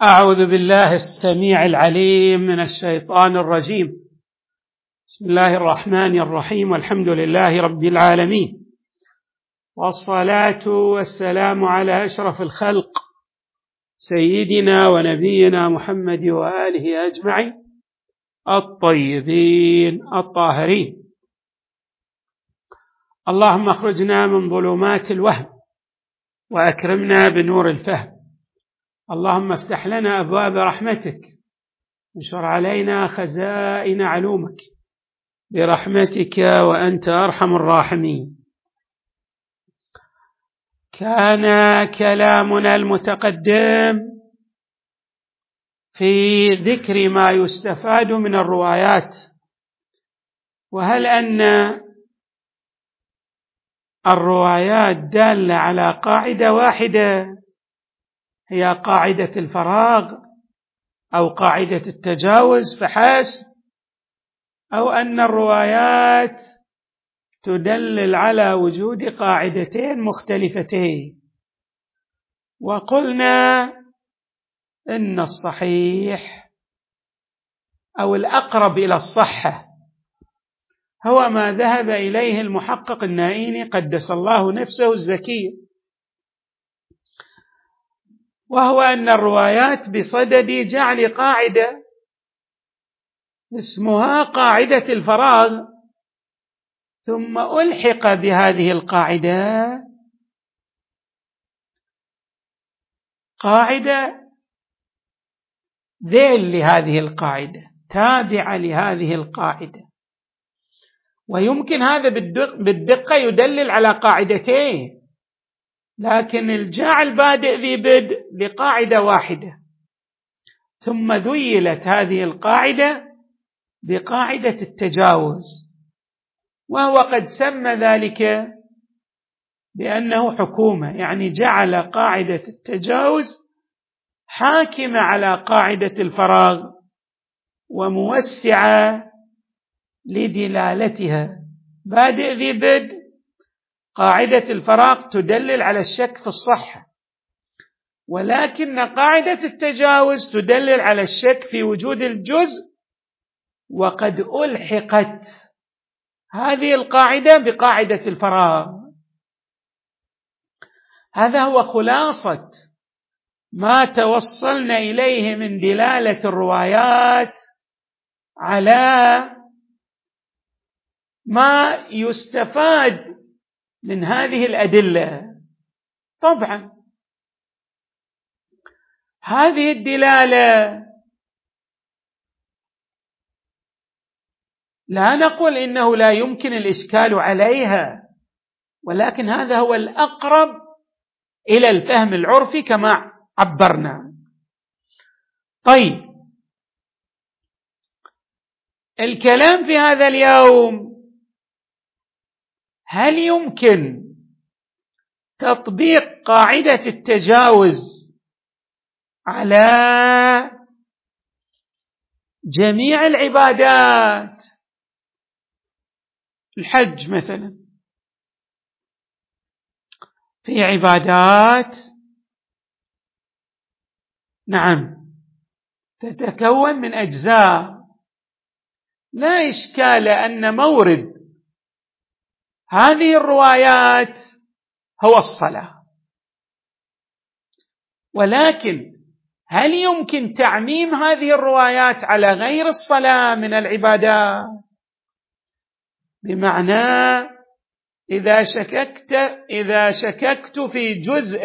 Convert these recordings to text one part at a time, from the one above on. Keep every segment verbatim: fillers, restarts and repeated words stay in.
أعوذ بالله السميع العليم من الشيطان الرجيم. بسم الله الرحمن الرحيم، والحمد لله رب العالمين، والصلاة والسلام على أشرف الخلق سيدنا ونبينا محمد وآله أجمعين الطيبين الطاهرين. اللهم اخرجنا من ظلمات الوهم وأكرمنا بنور الفهم. اللهم افتح لنا أبواب رحمتك، انشر علينا خزائن علومك برحمتك وأنت أرحم الراحمين. كان كلامنا المتقدم في ذكر ما يستفاد من الروايات، وهل أن الروايات دالة على قاعدة واحدة هي قاعدة الفراغ أو قاعدة التجاوز فحسب، أو أن الروايات تدلل على وجود قاعدتين مختلفتين. وقلنا إن الصحيح أو الأقرب إلى الصحة هو ما ذهب إليه المحقق النائيني قدس الله نفسه الزكية، وهو أن الروايات بصدد جعل قاعدة اسمها قاعدة الفراغ، ثم ألحق بهذه القاعدة قاعدة ذيل لهذه القاعدة، تابعة لهذه القاعدة. ويمكن هذا بالدقة يدلل على قاعدتين، لكن الجعل بادئ ذي بدء بقاعدة واحدة، ثم ذيلت هذه القاعدة بقاعدة التجاوز، وهو قد سمى ذلك بأنه حكومة، يعني جعل قاعدة التجاوز حاكمة على قاعدة الفراغ وموسعة لدلالتها. بادئ ذي بدء قاعدة الفراغ تدلل على الشك في الصحة، ولكن قاعدة التجاوز تدلل على الشك في وجود الجزء، وقد ألحقت هذه القاعدة بقاعدة الفراغ. هذا هو خلاصة ما توصلنا إليه من دلالة الروايات على ما يستفاد من هذه الأدلة. طبعا هذه الدلالة لا نقول إنه لا يمكن الإشكال عليها، ولكن هذا هو الأقرب إلى الفهم العرفي كما عبرنا. طيب، الكلام في هذا اليوم هل يمكن تطبيق قاعدة التجاوز على جميع العبادات؟ الحج مثلا، في عبادات نعم تتكون من أجزاء، لا إشكال أن مورد هذه الروايات هو الصلاة، ولكن هل يمكن تعميم هذه الروايات على غير الصلاة من العبادات؟ بمعنى إذا شككت إذا شككت في جزء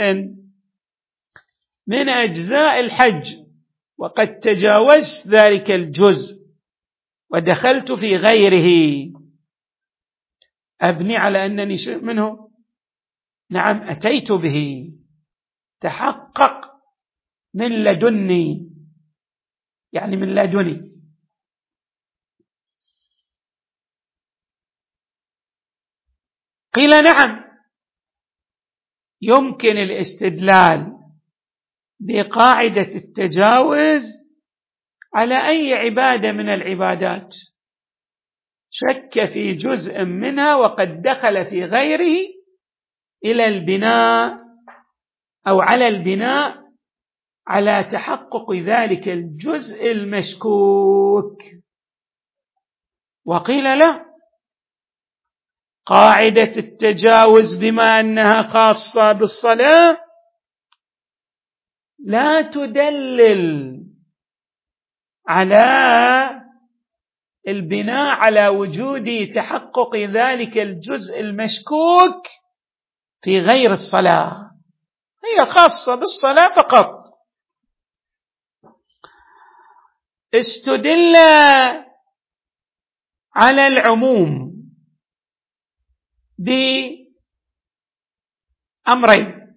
من أجزاء الحج وقد تجاوزت ذلك الجزء ودخلت في غيره، أبني على أنني شيء منه؟ نعم، أتيت به، تحقق من لدني، يعني من لدني. قيل نعم، يمكن الاستدلال بقاعدة التجاوز على أي عبادة من العبادات شك في جزء منها وقد دخل في غيره إلى البناء أو على البناء على تحقق ذلك الجزء المشكوك. وقيل لا، قاعدة التجاوز بما أنها خاصة بالصلاة لا تدلل على البناء على وجود تحقق ذلك الجزء المشكوك في غير الصلاة، هي خاصة بالصلاة فقط. استدل على العموم بأمرين،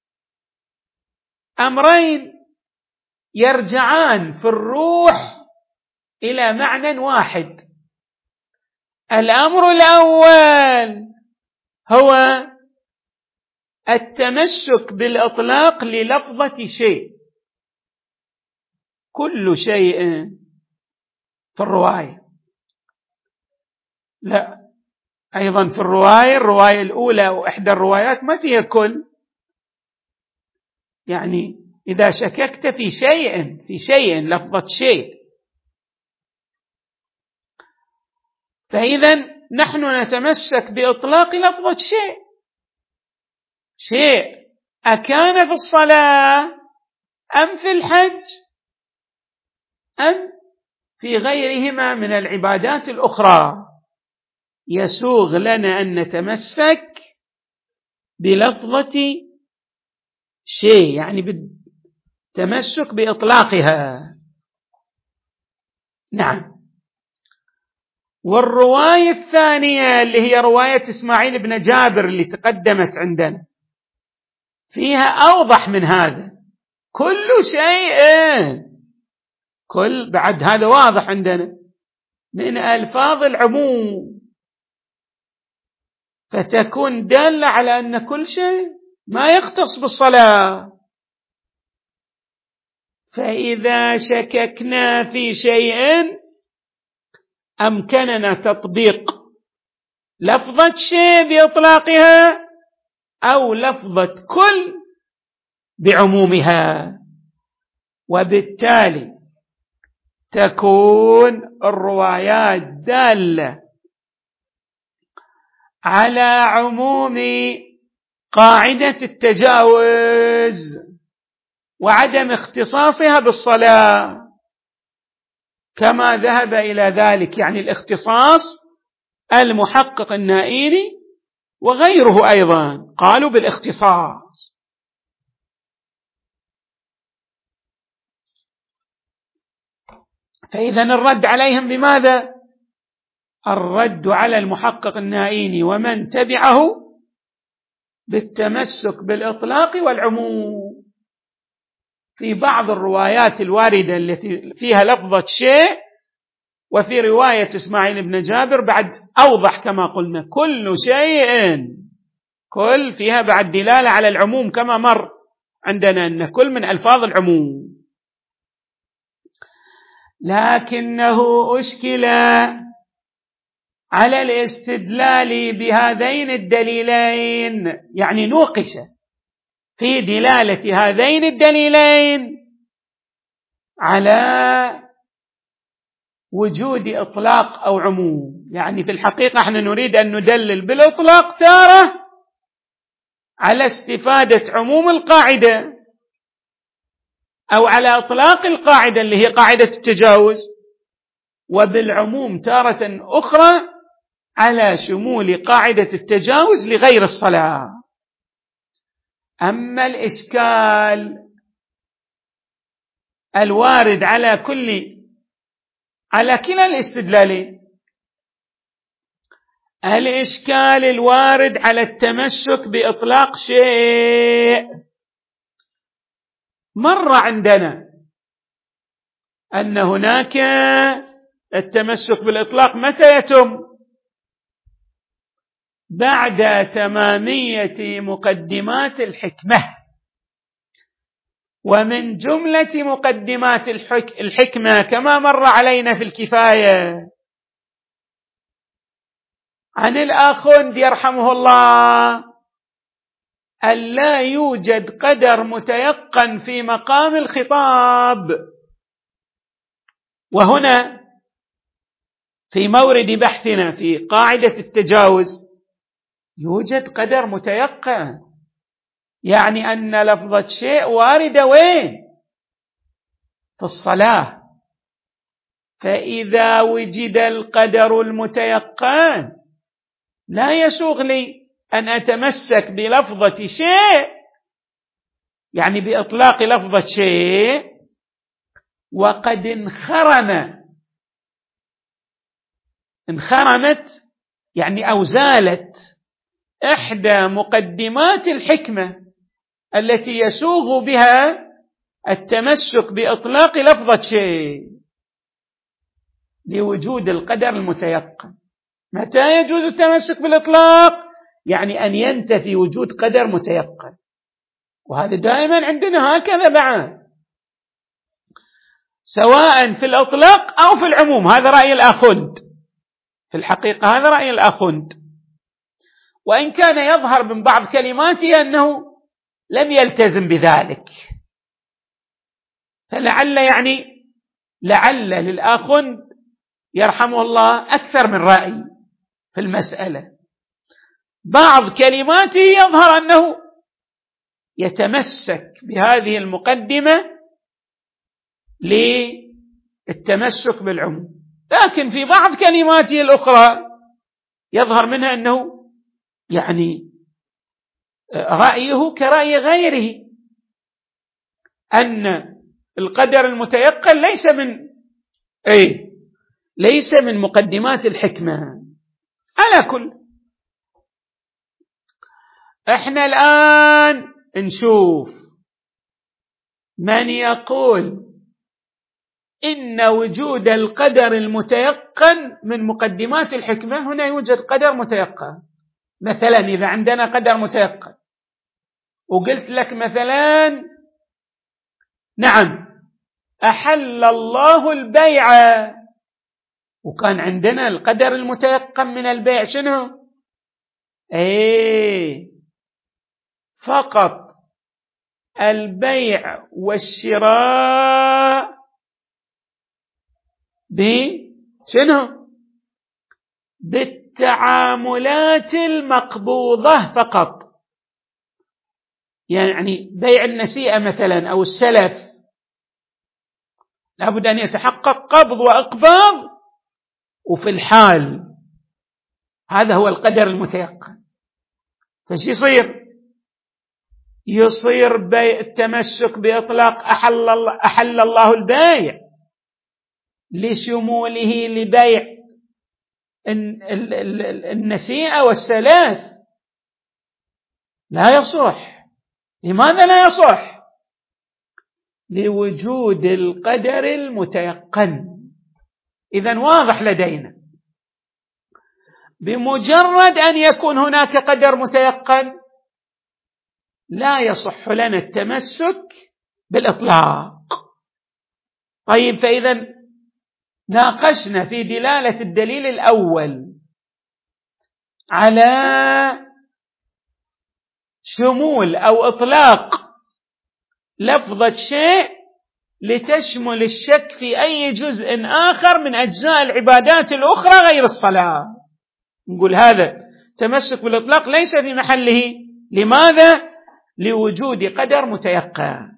أمرين يرجعان في الروح إلى معنى واحد. الأمر الأول هو التمسك بالإطلاق للفظة شيء، كل شيء في الرواية، لا، أيضا في الرواية الرواية الأولى وإحدى الروايات ما فيها كل، يعني إذا شككت في شيء في شيء لفظة شيء، فإذا نحن نتمسك بإطلاق لفظة شيء. شيء أكان في الصلاة أم في الحج أم في غيرهما من العبادات الأخرى، يسوغ لنا أن نتمسك بلفظة شيء، يعني بالتمسك بإطلاقها. نعم. والرواية الثانية اللي هي رواية إسماعيل بن جابر اللي تقدمت عندنا فيها أوضح من هذا، كل شيء، كل بعد هذا واضح عندنا من ألفاظ العموم، فتكون دالة على أن كل شيء ما يختص بالصلاة. فإذا شككنا في شيء أمكننا تطبيق لفظة شيء بإطلاقها أو لفظة كل بعمومها، وبالتالي تكون الروايات دالة على عموم قاعدة التجاوز وعدم اختصاصها بالصلاة، كما ذهب إلى ذلك يعني الاختصاص المحقق النائيني وغيره أيضا قالوا بالاختصاص. فإذا الرد عليهم بماذا؟ الرد على المحقق النائيني ومن تبعه بالتمسك بالإطلاق والعموم في بعض الروايات الواردة التي فيها لفظة شيء، وفي رواية إسماعيل بن جابر بعد أوضح كما قلنا كل شيء، كل فيها بعد دلالة على العموم كما مر عندنا أن كل من ألفاظ العموم. لكنه أشكل على الاستدلال بهذين الدليلين، يعني نوقش في دلالة هذين الدليلين على وجود إطلاق أو عموم. يعني في الحقيقة احنا نريد أن ندلل بالإطلاق تارة على استفادة عموم القاعدة أو على إطلاق القاعدة اللي هي قاعدة التجاوز، وبالعموم تارة أخرى على شمول قاعدة التجاوز لغير الصلاة. أما الإشكال الوارد على كل على كلا الاستدلالين، الإشكال الوارد على التمسك بإطلاق شيء، مر عندنا أن هناك التمسك بالإطلاق متى يتم؟ بعد تمامية مقدمات الحكمة، ومن جملة مقدمات الحكمة كما مر علينا في الكفاية عن الآخوند يرحمه الله ألا يوجد قدر متيقن في مقام الخطاب. وهنا في مورد بحثنا في قاعدة التجاوز يوجد قدر متيقن، يعني أن لفظة شيء واردة وين؟ في الصلاة. فإذا وجد القدر المتيقن لا يسوغ لي أن أتمسك بلفظة شيء، يعني بإطلاق لفظة شيء، وقد انخرم انخرمت يعني أو زالت إحدى مقدمات الحكمة التي يسوغ بها التمسك بإطلاق لفظة شيء لوجود القدر المتيقن. متى يجوز التمسك بالإطلاق؟ يعني أن ينتفي وجود قدر متيقن، وهذا دائما عندنا هكذا بعد، سواء في الإطلاق أو في العموم. هذا رأي الآخوند، في الحقيقة هذا رأي الآخوند، وإن كان يظهر من بعض كلماته أنه لم يلتزم بذلك، فلعل يعني لعل للآخوند يرحمه الله أكثر من رأي في المسألة. بعض كلماته يظهر أنه يتمسك بهذه المقدمة للتمسك بالعموم، لكن في بعض كلماته الأخرى يظهر منها أنه يعني رأيه كرأي غيره، أن القدر المتيقن ليس من أي ليس من مقدمات الحكمة. على كل، احنا الآن نشوف من يقول إن وجود القدر المتيقن من مقدمات الحكمة. هنا يوجد قدر متيقن، مثلا إذا عندنا قدر متيقن وقلت لك مثلا نعم أحل الله البيع، وكان عندنا القدر المتيقن من البيع شنو؟ ايه فقط البيع والشراء بشنو؟ بالتعاملات المقبوضة فقط، يعني بيع النسيئة مثلا أو السلف لابد أن يتحقق قبض وإقباض وفي الحال، هذا هو القدر المتيقن. فش يصير؟ يصير بيع التمسك بإطلاق أحل الله, أحل الله البيع لشموله لبيع النسيئة والسلف لا يصح. لماذا لا يصح؟ لوجود القدر المتيقن. إذن واضح لدينا بمجرد أن يكون هناك قدر متيقن لا يصح لنا التمسك بالإطلاق. طيب، فإذا ناقشنا في دلالة الدليل الأول على شمول أو إطلاق لفظة شيء لتشمل الشك في أي جزء آخر من أجزاء العبادات الأخرى غير الصلاة، نقول هذا تمسك بالإطلاق ليس في محله. لماذا؟ لوجود قدر متيقن.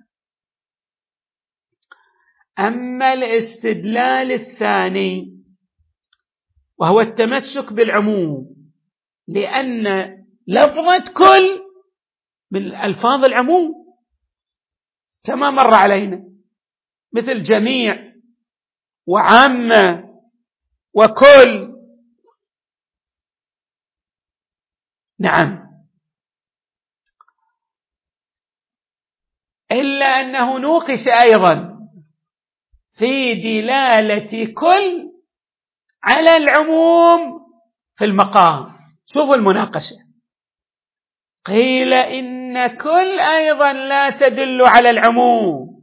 أما الاستدلال الثاني وهو التمسك بالعموم، لأن لفظة كل من ألفاظ العموم كما مر علينا، مثل جميع وعامة وكل. نعم، إلا أنه نوقش أيضا في دلالة كل على العموم في المقام. شوفوا المناقشة، قيل إن كل أيضا لا تدل على العموم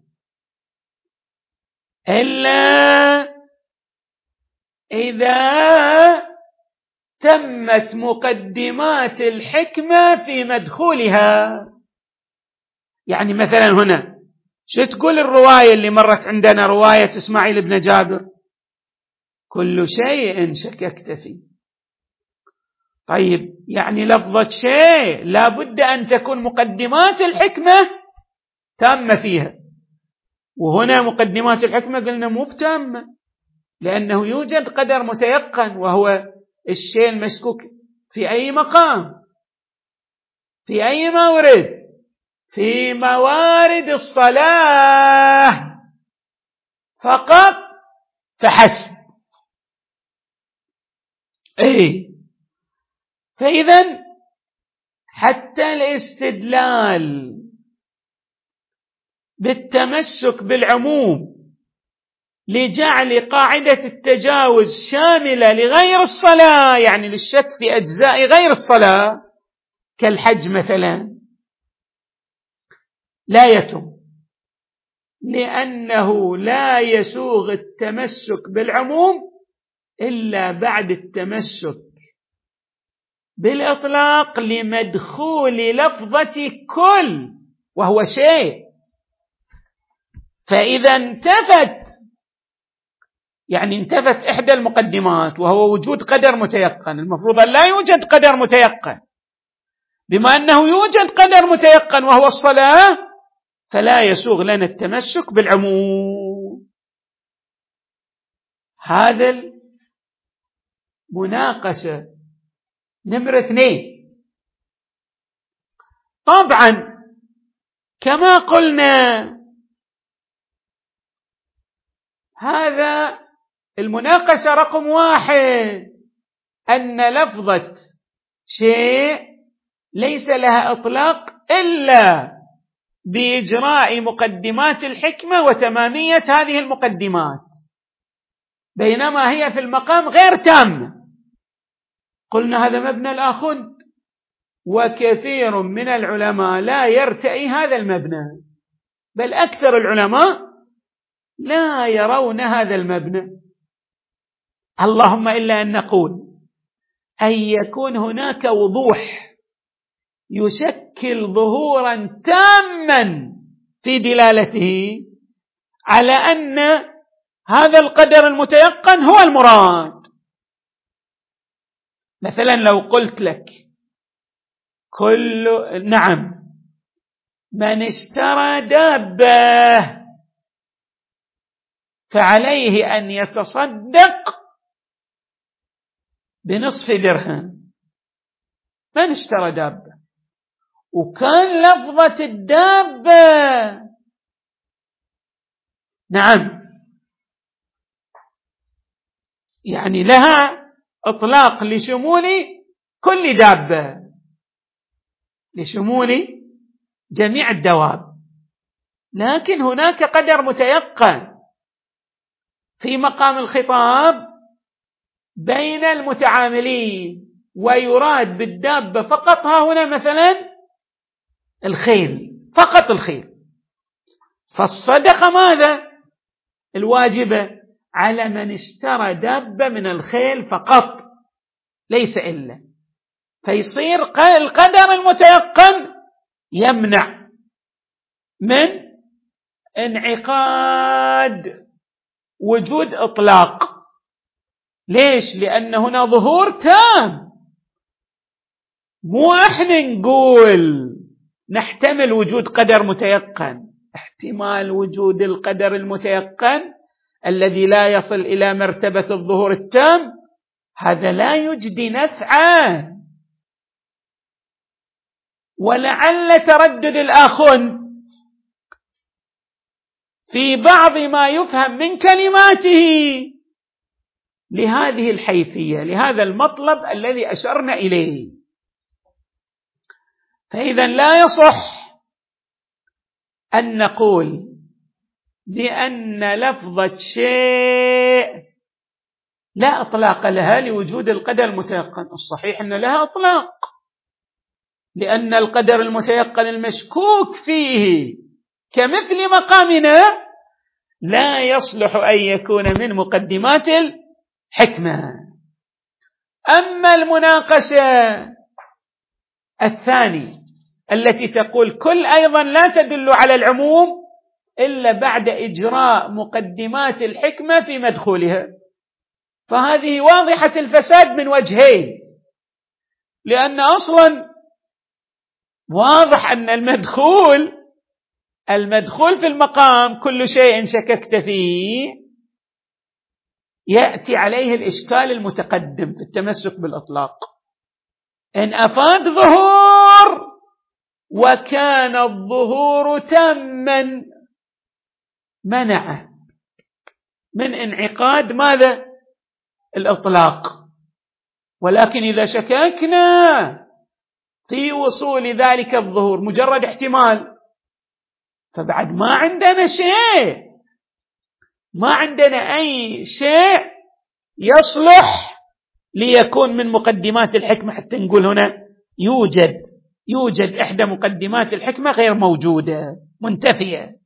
إلا إذا تمت مقدمات الحكمة في مدخولها. يعني مثلا هنا شو تقول الرواية اللي مرت عندنا، رواية إسماعيل بن جابر؟ كل شيء شككت فيه. طيب يعني لفظة شيء لا بد أن تكون مقدمات الحكمة تامة فيها، وهنا مقدمات الحكمة قلنا مو بتامة، لأنه يوجد قدر متيقن وهو الشيء المشكوك في أي مقام، في أي مورد، في موارد الصلاة فقط فحسب. إيه، فإذا حتى الاستدلال بالتمسك بالعموم لجعل قاعدة التجاوز شاملة لغير الصلاة، يعني للشك في أجزاء غير الصلاة كالحج مثلا، لا يتم، لأنه لا يسوغ التمسك بالعموم إلا بعد التمسك بالإطلاق لمدخول لفظة كل وهو شيء. فإذا انتفت، يعني انتفت إحدى المقدمات وهو وجود قدر متيقن، المفروض أن لا يوجد قدر متيقن، بما أنه يوجد قدر متيقن وهو الصلاة فلا يسوغ لنا التمسك بالعموم. هذا المناقشة نمرة اثنين. طبعا كما قلنا هذا المناقشة رقم واحد، أن لفظة شيء ليس لها إطلاق إلا بإجراء مقدمات الحكمة وتمامية هذه المقدمات، بينما هي في المقام غير تامة. قلنا هذا مبنى الآخذ، وكثير من العلماء لا يرتئي هذا المبنى، بل أكثر العلماء لا يرون هذا المبنى، اللهم إلا أن نقول أن يكون هناك وضوح يشكل ظهورا تاما في دلالته على أن هذا القدر المتيقن هو المراد. مثلا لو قلت لك كل نعم من اشترى دابة فعليه أن يتصدق بنصف درهم. من اشترى دابة، وكان لفظة الدابة نعم يعني لها إطلاق لشمول كل دابة، لشمول جميع الدواب، لكن هناك قدر متيقن في مقام الخطاب بين المتعاملين، ويراد بالدابة فقط ها هنا مثلا الخيل، فقط الخيل. فالصدقة ماذا؟ الواجبة على من اشترى دابة من الخيل فقط ليس إلا، فيصير القدر المتيقن يمنع من انعقاد وجود إطلاق. ليش؟ لأن هنا ظهور تام، مو احنا نقول نحتمل وجود قدر متيقن، احتمال وجود القدر المتيقن الذي لا يصل إلى مرتبة الظهور التام هذا لا يجدي نفعا. ولعل تردد الآخذ في بعض ما يفهم من كلماته لهذه الحيثية، لهذا المطلب الذي أشرنا إليه. فإذا لا يصح أن نقول بأن لفظة شيء لا إطلاق لها لوجود القدر المتيقن. الصحيح أن لها إطلاق، لأن القدر المتيقن المشكوك فيه كمثل مقامنا لا يصلح أن يكون من مقدمات الحكمة. أما المناقشة الثانية التي تقول كل أيضا لا تدل على العموم إلا بعد إجراء مقدمات الحكمة في مدخولها، فهذه واضحة الفساد من وجهين، لأن أصلا واضح أن المدخول المدخول في المقام كل شيء شككت فيه يأتي عليه الإشكال المتقدم في التمسك بالإطلاق، إن أفاد ظهور وكان الظهور تاما منع من انعقاد ماذا؟ الإطلاق. ولكن إذا شككنا في وصول ذلك الظهور مجرد احتمال، فبعد ما عندنا شيء، ما عندنا أي شيء يصلح ليكون من مقدمات الحكمة حتى نقول هنا يوجد يوجد إحدى مقدمات الحكمة غير موجودة منتفية.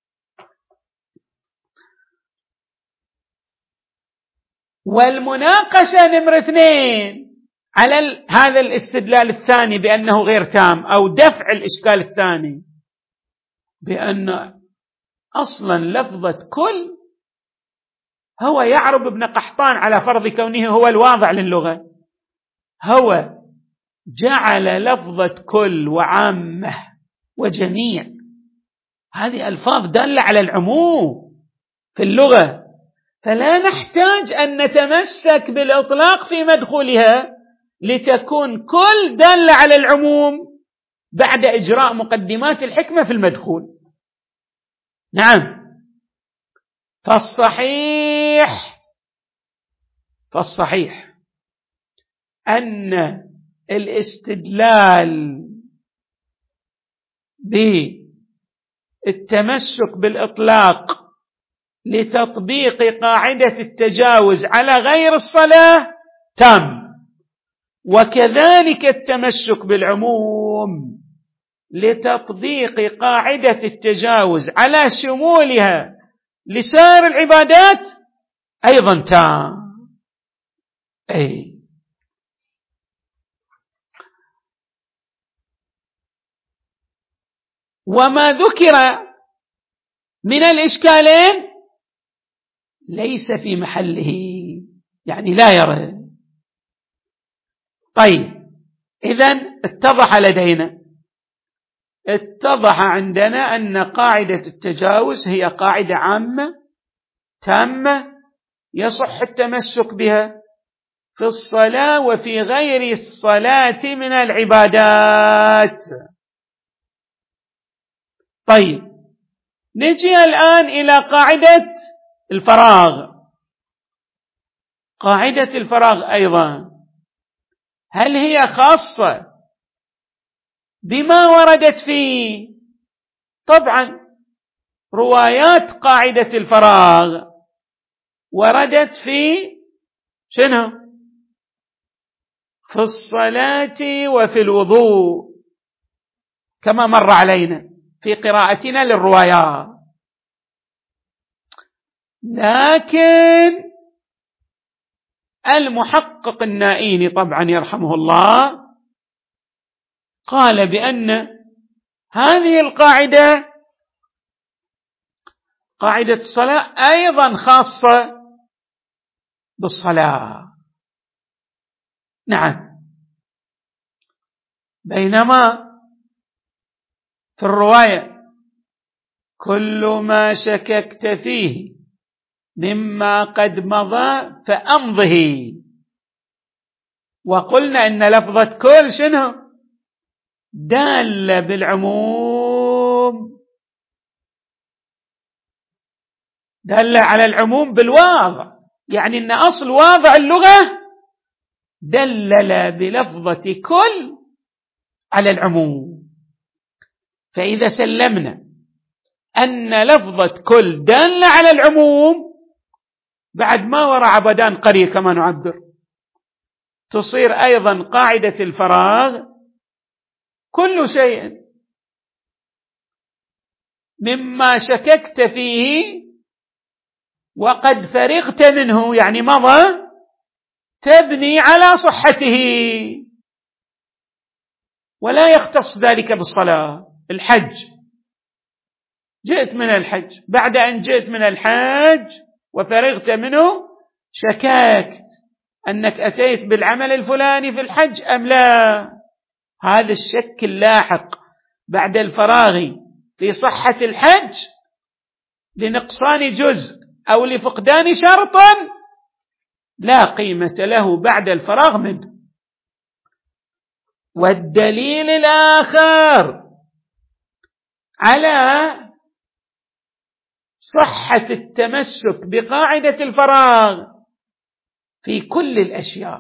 والمناقشة نمرة اثنين على هذا الاستدلال الثاني بأنه غير تام، أو دفع الإشكال الثاني بأن أصلا لفظة كل هو يعرب ابن قحطان على فرض كونه هو الواضع للغة، هو جعل لفظة كل وعامة وجميع هذه ألفاظ دالة على العموم في اللغة، فلا نحتاج أن نتمسك بالإطلاق في مدخولها لتكون كل دالة على العموم بعد إجراء مقدمات الحكمة في المدخول. نعم، فالصحيح فالصحيح أن الاستدلال بالتمسك بالإطلاق لتطبيق قاعدة التجاوز على غير الصلاة تام، وكذلك التمسك بالعموم لتطبيق قاعدة التجاوز على شمولها لسائر العبادات أيضا تام. أي وما ذكر من الإشكالين ليس في محله، يعني لا يرى. طيب، إذن اتضح لدينا اتضح عندنا أن قاعدة التجاوز هي قاعدة عامة تامة يصح التمسك بها في الصلاة وفي غير الصلاة من العبادات. طيب، نجي الآن إلى قاعدة الفراغ. قاعدة الفراغ أيضا هل هي خاصة بما وردت فيه؟ طبعا روايات قاعدة الفراغ وردت في شنو؟ في الصلاة وفي الوضوء كما مر علينا في قراءتنا للروايات، لكن المحقق النائيني طبعا يرحمه الله قال بأن هذه القاعدة قاعدة الصلاة أيضا خاصة بالصلاة. نعم، بينما في الرواية كل ما شككت فيه مما قد مضى فأمضه، وقلنا إن لفظة كل شنو؟ دالة بالعموم، دالة على العموم بالواضع، يعني إن أصل واضع اللغة دلل بلفظة كل على العموم. فإذا سلمنا أن لفظة كل دالة على العموم بعد ما وراء عبدان قرية كما نعبر، تصير أيضا قاعدة الفراغ كل شيء مما شككت فيه وقد فرغت منه، يعني مضى، تبني على صحته، ولا يختص ذلك بالصلاة. الحج، جئت من الحج، بعد أن جئت من الحج وفرغت منه شككت أنك أتيت بالعمل الفلاني في الحج أم لا، هذا الشك اللاحق بعد الفراغ في صحة الحج لنقصان جزء أو لفقدان شرط لا قيمة له بعد الفراغ منه. والدليل الآخر على صحة التمسك بقاعدة الفراغ في كل الأشياء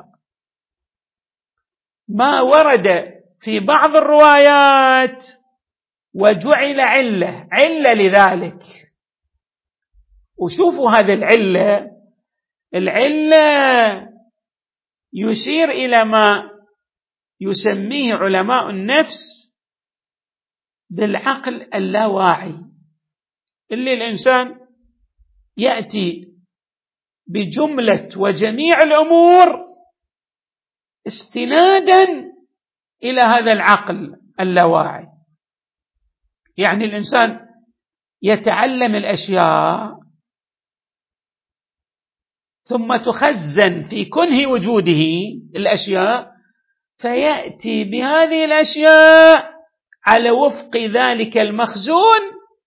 ما ورد في بعض الروايات وجعل علة علة لذلك. وشوفوا هذا العلة، العلة يشير إلى ما يسميه علماء النفس بالعقل اللاواعي، اللي الإنسان يأتي بجملة وجميع الأمور استنادا إلى هذا العقل اللاواعي. يعني الإنسان يتعلم الأشياء ثم تخزن في كنه وجوده الأشياء، فيأتي بهذه الأشياء على وفق ذلك المخزون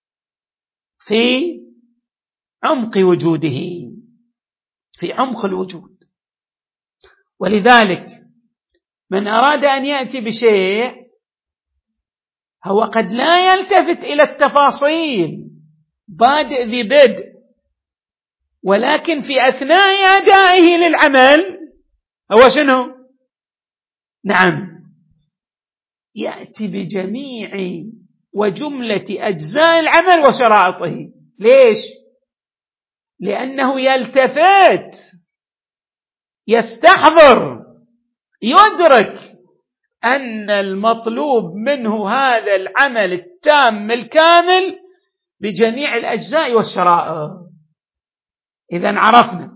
في عمق وجوده، في عمق الوجود. ولذلك من أراد أن يأتي بشيء هو قد لا يلتفت إلى التفاصيل بادئ ذي بدء، ولكن في أثناء أدائه للعمل هو شنو؟ نعم، يأتي بجميع وجملة أجزاء العمل وشرائطه. ليش؟ لأنه يلتفت، يستحضر، يدرك أن المطلوب منه هذا العمل التام الكامل بجميع الأجزاء والشرائط. إذن عرفنا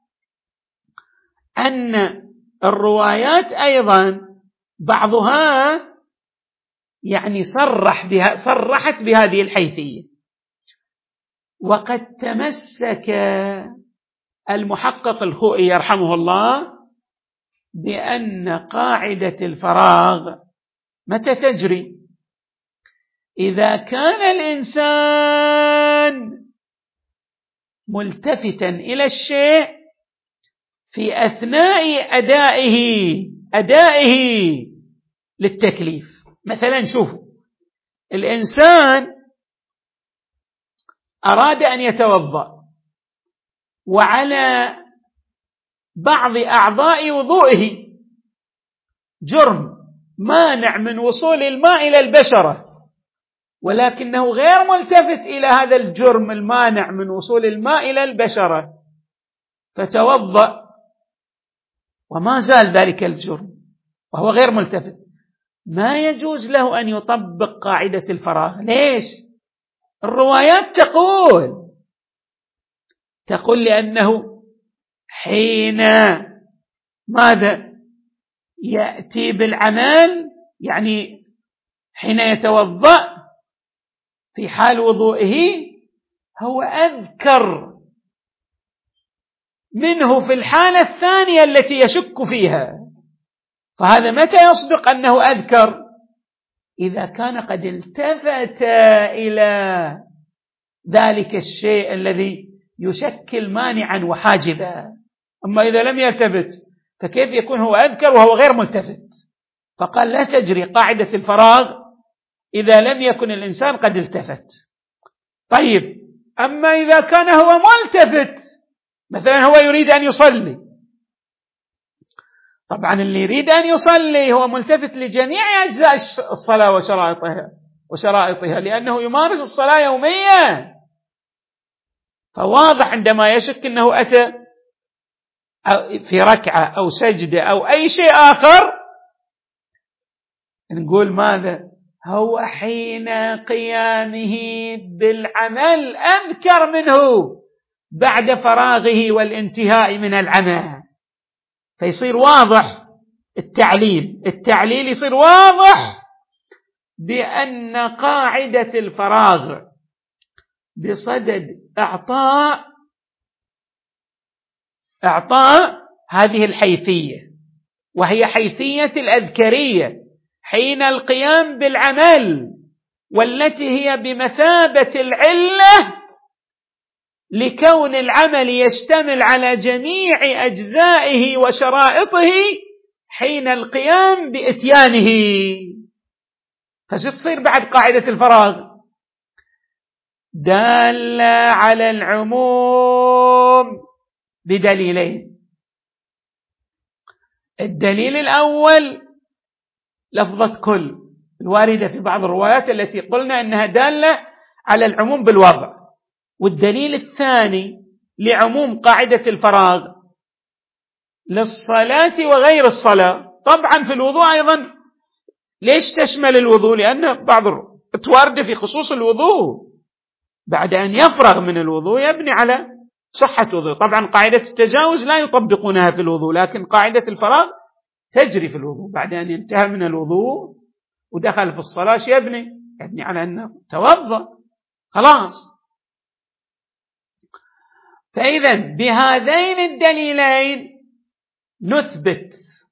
أن الروايات أيضا بعضها يعني صرح بها صرحت بهذه الحيثية. وقد تمسك المحقق الخوئي يرحمه الله بأن قاعدة الفراغ متى تجري؟ إذا كان الإنسان ملتفتا إلى الشيء في أثناء أدائه أدائه للتكليف. مثلا شوفوا، الإنسان أراد أن يتوضأ وعلى بعض أعضاء وضوئه جرم مانع من وصول الماء إلى البشرة، ولكنه غير ملتفت إلى هذا الجرم المانع من وصول الماء إلى البشرة، فتوضأ وما زال ذلك الجرم وهو غير ملتفت. ما يجوز له أن يطبق قاعدة الفراغ. ليش؟ الروايات تقول تقول لأنه حين ماذا يأتي بالعمل، يعني حين يتوضأ في حال وضوئه هو أذكر منه في الحالة الثانية التي يشك فيها. فهذا متى يصدق أنه أذكر؟ إذا كان قد التفت إلى ذلك الشيء الذي يشكل مانعا وحاجبا. أما إذا لم يلتفت فكيف يكون هو أذكر وهو غير ملتفت؟ فقال لا تجري قاعدة الفراغ إذا لم يكن الإنسان قد التفت. طيب، أما إذا كان هو ملتفت، مثلا هو يريد أن يصلي، طبعا اللي يريد أن يصلي هو ملتفت لجميع أجزاء الصلاة وشرائطها وشرائطها لأنه يمارس الصلاة يوميا. فواضح عندما يشك أنه أتى في ركعة أو سجدة أو أي شيء آخر، نقول ماذا؟ هو حين قيامه بالعمل أذكر منه بعد فراغه والانتهاء من العمل. فيصير واضح التعليل التعليل يصير واضح بأن قاعدة الفراغ بصدد إعطاء إعطاء هذه الحيثية، وهي حيثية الأذكرية حين القيام بالعمل، والتي هي بمثابة العلة لكون العمل يشتمل على جميع أجزائه وشرائطه حين القيام بإتيانه. فستصير بعد قاعدة الفراغ دالة على العموم بدليلين. الدليل الأول لفظة كل الواردة في بعض الروايات التي قلنا أنها دالة على العموم بالوضع، والدليل الثاني لعموم قاعدة الفراغ للصلاة وغير الصلاة. طبعا في الوضوء أيضا. ليش تشمل الوضوء؟ لأن بعض التوارد في خصوص الوضوء، بعد أن يفرغ من الوضوء يبني على صحة وضوء. طبعا قاعدة التجاوز لا يطبقونها في الوضوء، لكن قاعدة الفراغ تجري في الوضوء. بعد أن ينتهي من الوضوء ودخل في الصلاة يبني يبني على أنه توضأ خلاص. فإذا بهذين الدليلين نثبت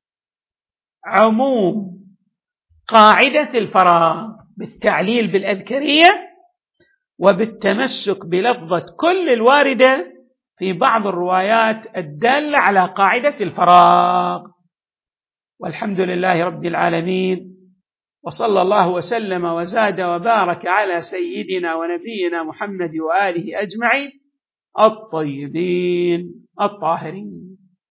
عموم قاعدة الفراغ بالتعليل بالأذكرية وبالتمسك بلفظة كل الواردة في بعض الروايات الدالة على قاعدة الفراغ. والحمد لله رب العالمين، وصلى الله وسلم وزاد وبارك على سيدنا ونبينا محمد وآله أجمعين الطيبين الطاهرين.